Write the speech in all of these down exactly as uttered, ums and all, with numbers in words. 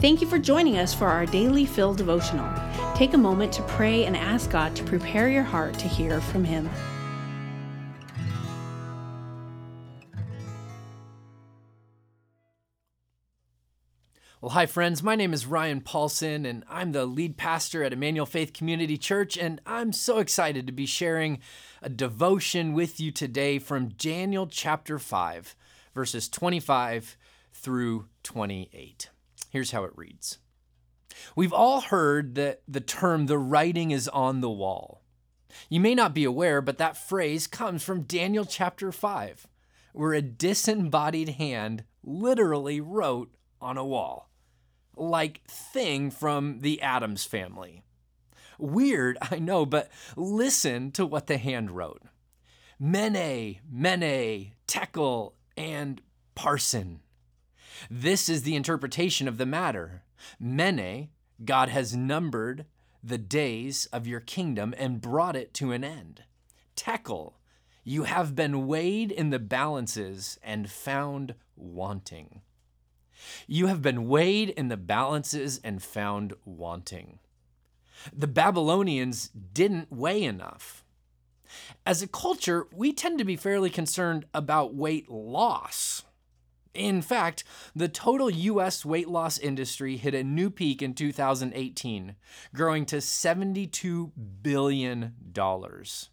Thank you for joining us for our daily Fill devotional. Take a moment to pray and ask God to prepare your heart to hear from Him. Well, hi friends, my name is Ryan Paulson and I'm the lead pastor at Emmanuel Faith Community Church, and I'm so excited to be sharing a devotion with you today from Daniel chapter five, verses twenty-five through twenty-eight. Here's how it reads. We've all heard that the term "the writing is on the wall." You may not be aware, but that phrase comes from Daniel chapter five, where a disembodied hand literally wrote on a wall. Like Thing from the Addams Family. Weird, I know, but listen to what the hand wrote. Mene, Mene, Tekel, and Parsin. This is the interpretation of the matter. Mene, God has numbered the days of your kingdom and brought it to an end. Tekel, you have been weighed in the balances and found wanting. You have been weighed in the balances and found wanting. The Babylonians didn't weigh enough. As a culture, we tend to be fairly concerned about weight loss. In fact, the total U S weight loss industry hit a new peak in two thousand eighteen, growing to seventy-two billion dollars.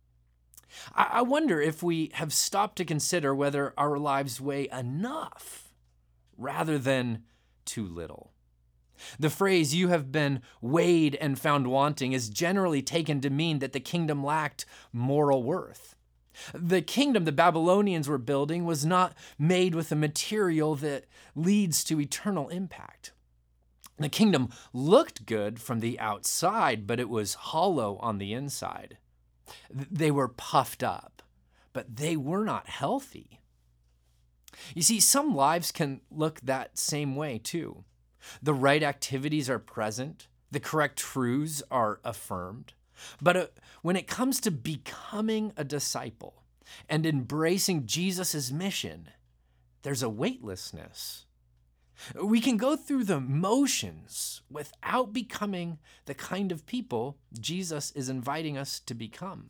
I wonder if we have stopped to consider whether our lives weigh enough rather than too little. The phrase, "you have been weighed and found wanting," is generally taken to mean that the kingdom lacked moral worth. The kingdom the Babylonians were building was not made with a material that leads to eternal impact. The kingdom looked good from the outside, but it was hollow on the inside. They were puffed up, but they were not healthy. You see, some lives can look that same way too. The right activities are present, the correct truths are affirmed, but uh, when it comes to becoming a disciple and embracing Jesus' mission, there's a weightlessness. We can go through the motions without becoming the kind of people Jesus is inviting us to become.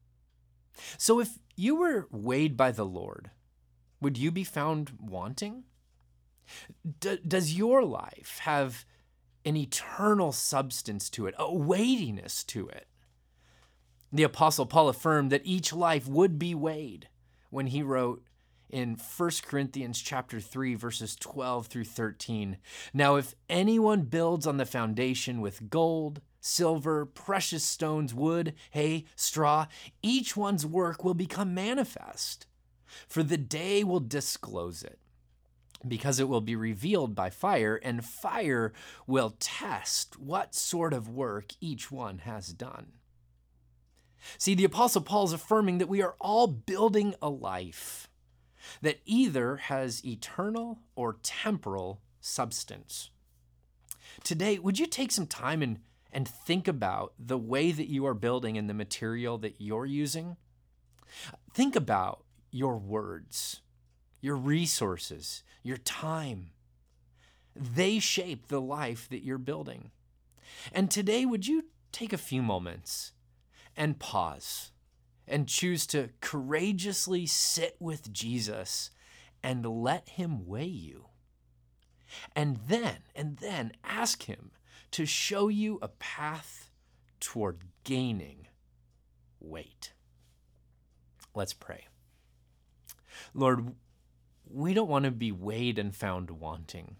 So if you were weighed by the Lord, would you be found wanting? D- does your life have an eternal substance to it, a weightiness to it? The Apostle Paul affirmed that each life would be weighed when he wrote in First Corinthians chapter three, verses twelve through thirteen, "Now if anyone builds on the foundation with gold, silver, precious stones, wood, hay, straw, each one's work will become manifest. For the day will disclose it, because it will be revealed by fire, and fire will test what sort of work each one has done." See, the Apostle Paul is affirming that we are all building a life that either has eternal or temporal substance. Today, would you take some time and, and think about the way that you are building and the material that you're using? Think about your words, your resources, your time. They shape the life that you're building. And today, would you take a few moments and pause and choose to courageously sit with Jesus and let Him weigh you? And then, and then ask Him to show you a path toward gaining weight. Let's pray. Lord, we don't want to be weighed and found wanting.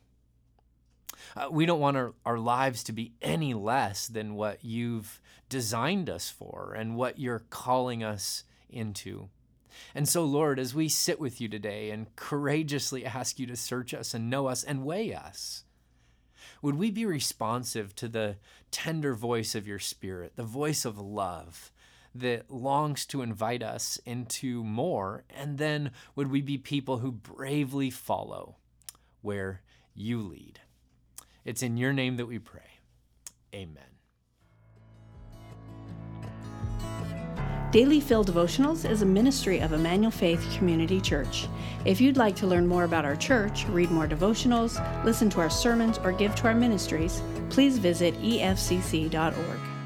Uh, we don't want our, our lives to be any less than what you've designed us for and what you're calling us into. And so, Lord, as we sit with you today and courageously ask you to search us and know us and weigh us, would we be responsive to the tender voice of your Spirit, the voice of love that longs to invite us into more? And then would we be people who bravely follow where you lead? It's in your name that we pray. Amen. Daily Fill Devotionals is a ministry of Emmanuel Faith Community Church. If you'd like to learn more about our church, read more devotionals, listen to our sermons, or give to our ministries, please visit e f c c dot org.